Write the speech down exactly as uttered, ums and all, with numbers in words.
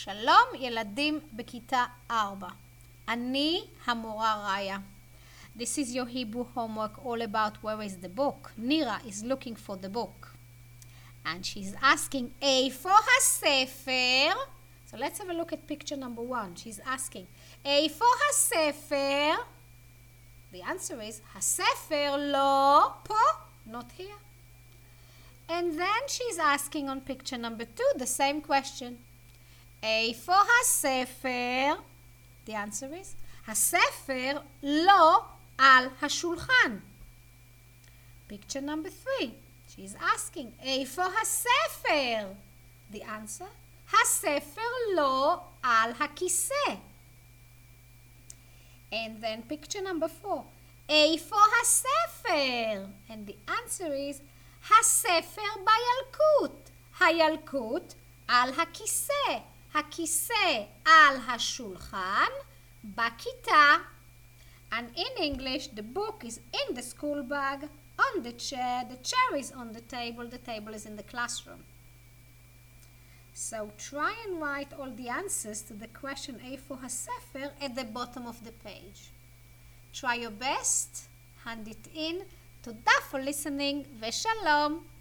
שלום ילדים בכיתה ארבע. אני המורה ראיה. This is your Hebrew homework all about where is the book. Nira is looking for the book. And she's asking איפה הספר? So let's have a look at picture number one. She's asking איפה הספר? The answer is הספר לא פה, not here. And then she's asking on picture number two the same question. איפה הספר? The answer is הספר לא על השולחן. Picture number three. She's asking איפה הספר? The answer הספר לא על הכיסא. And then picture number four. איפה הספר? And the answer is הספר בילקוט. הילקוט על הכיסא. הכיסא על השולחן בכיתה. And in English, the book is in the school bag, on the chair, the chair is on the table, the table is in the classroom. So try and write all the answers to the question איפה הספר at the bottom of the page. Try your best, hand it in. תודה for listening ושלום.